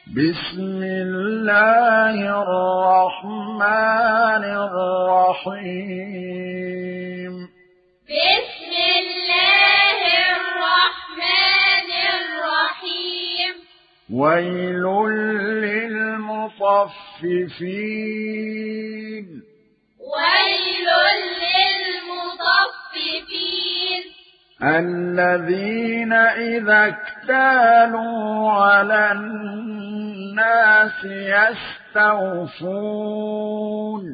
بسم الله الرحمن الرحيم بسم الله الرحمن الرحيم ويل للمطففين ويل للمطففين الذين إذا اكتالوا على الناس يستوفون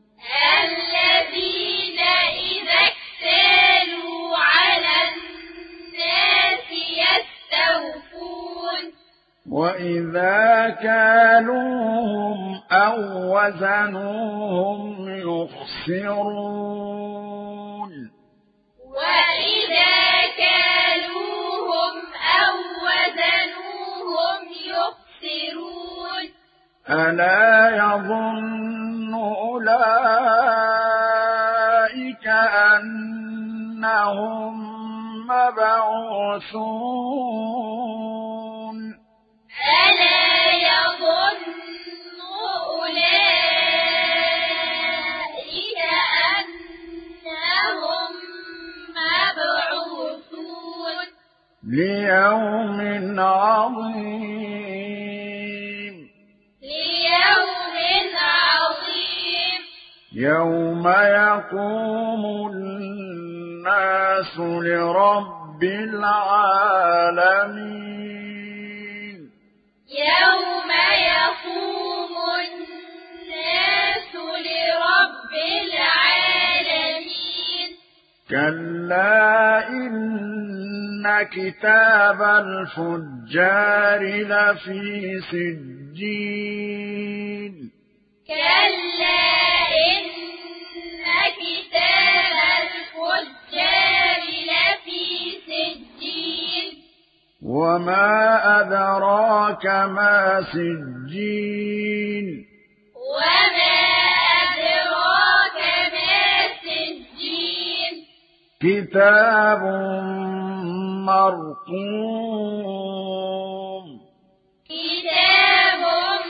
الذين إذا اكتالوا على الناس يستوفون وإذا كالوهم أو وزنوهم يخسرون وإذا كالوهم أو وزنوهم يخسرون ألا يظن أولئك أنهم مبعوثون ألا يظن أولئك أنهم مبعوثون ليوم عظيم ليوم عظيم يوم يقوم الناس لرب العالمين يوم يقوم الناس لرب العالمين كلا إن كتاب الفجار لفي سجين كلا إن كتاب الفجار لفي سجين وما أدراك ما سجين وما أدراك ما سجين كتاب مرقوم كتاب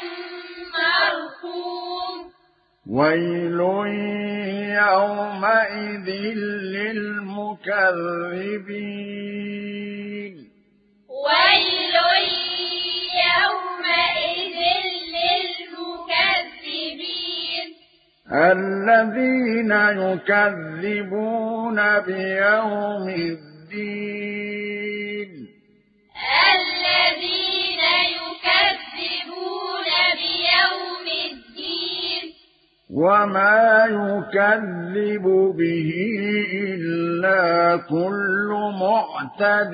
مرقوم ويل يومئذ للمكذبين ويل يومئذ للمكذبين الذين يكذبون بيوم الدين الذين يكذبون بيوم الدين وما يكذب به إلا كل معتد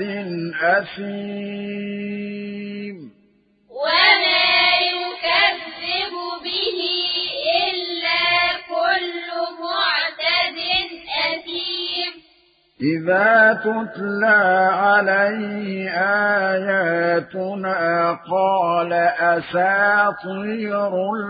أثيم وما يكذب به إلا كل معتد أثيم إذا تتلى عليه آياتنا قال أساطير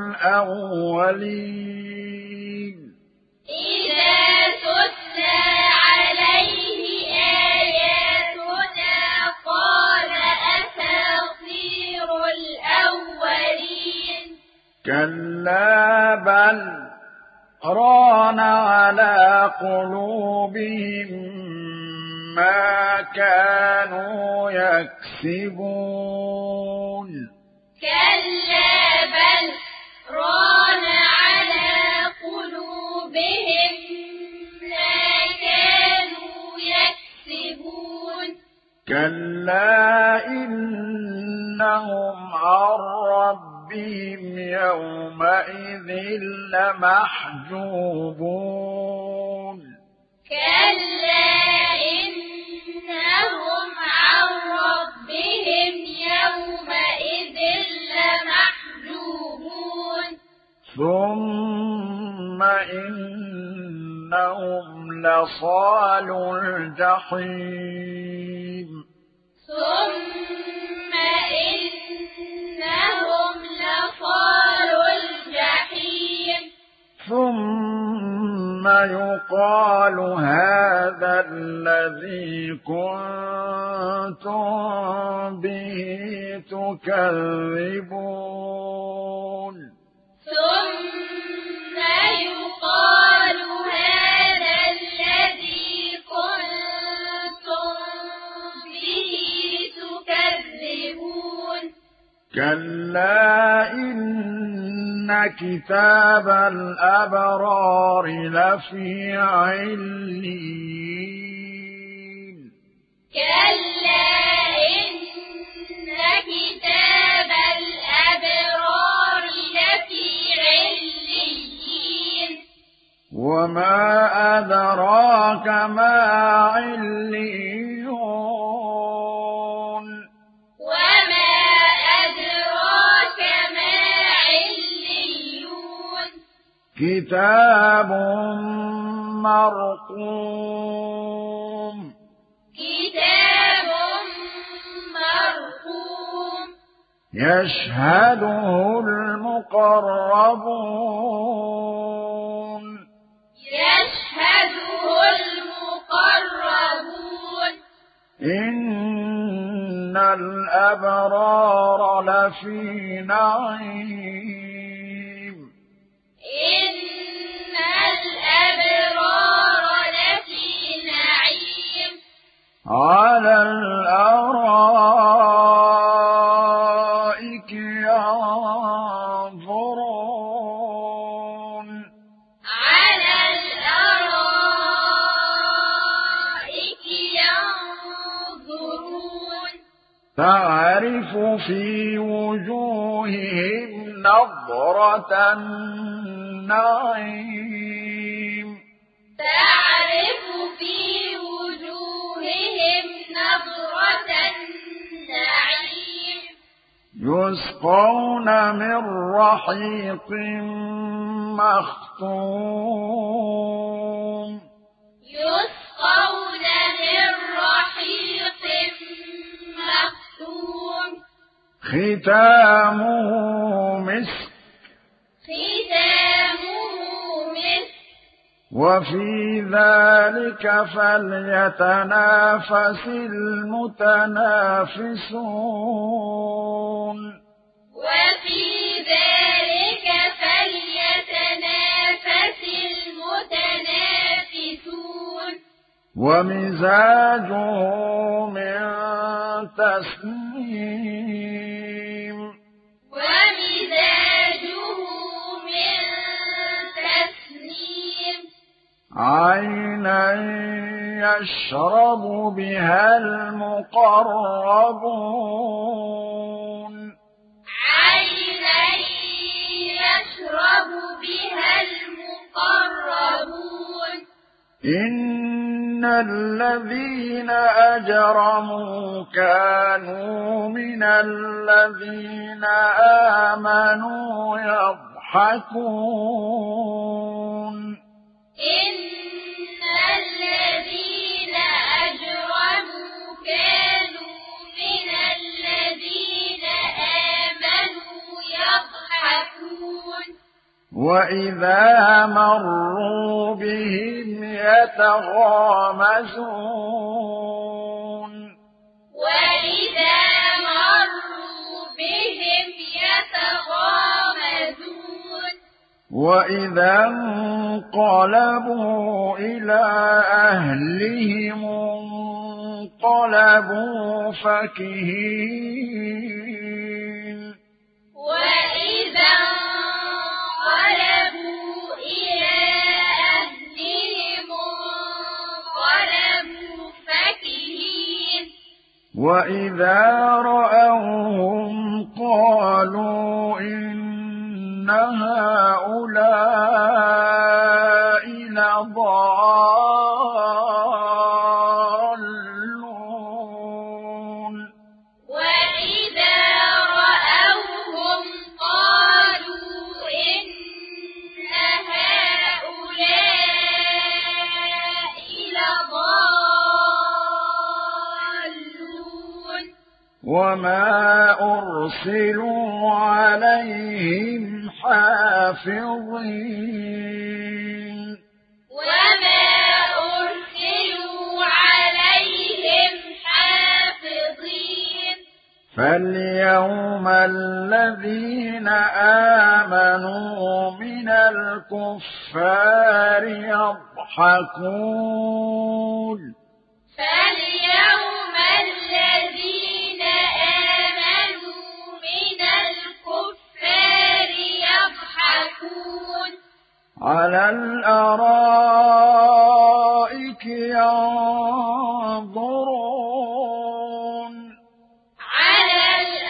الأولين إذا تتلى عليه آياتنا قال أساطير الأولين كلا بل ران على قلوبهم ما كانوا يكسبون كلا بل ران على قلوبهم ما كانوا يكسبون كلا إنهم عن ربهم يومئذ لمحجوبون كلا إنهم عن ربهم يومئذ لمحجوبون ثم إنهم لصالوا الجحيم ثم إنهم لصالوا الجحيم ثم يقال هذا الذي كنتم به تكذبون كلا إن كتاب الأبرار لفي عليين كلا إن كتاب الأبرار لفي عليين وما أدراك ما عليون وما أدراك ما عليون كتاب مرقوم كتاب مرقوم يشهده المقربون يشهده المقربون إن الأبرار لفي نعيم إن الأبرار لفي نعيم على الأرائك ينظرون على الأرائك ينظرون تعرف في وجوههم نضرة النعيم تعرف في وجوههم نظرة النعيم يسقون من رحيق مختوم يسقون من رحيق مختوم ختامه مسك ختامه مسك وفي ذلك فليتنافس المتنافسون وفي ذلك فليتنافس المتنافسون ومزاجه من تسنيم ومزاجه من تسنيم عينا يشرب بها المقربون عينا يشرب بها المقربون إن الذين أجرموا كانوا من الذين آمنوا يضحكون إن الذين أجرموا كانوا من الذين آمنوا يضحكون وإذا مروا بهم يتغامزون وإذا مروا بهم يتغامزون وإذا انقلبوا إلى أهلهم انقلبوا فكهين وإذا انقلبوا إلى أهلهم انقلبوا فكهين وإذا رأوهم قالوا إن هؤلاء لضالون وإذا رأوهم قالوا إن هؤلاء لضالون وما أرسلوا عليهم حافظين وما أرسلوا عليهم حافظين فاليوم الذين آمنوا من الكفار يضحكون فاليوم الذين آمنوا من على الأرائك ينظرون على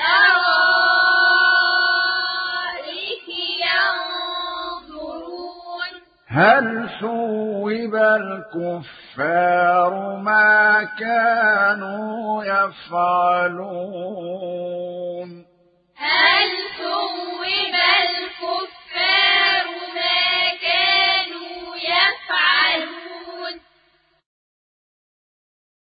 الأرائك ينظرون هل ثوب الكفار ما كانوا يفعلون هل ثوب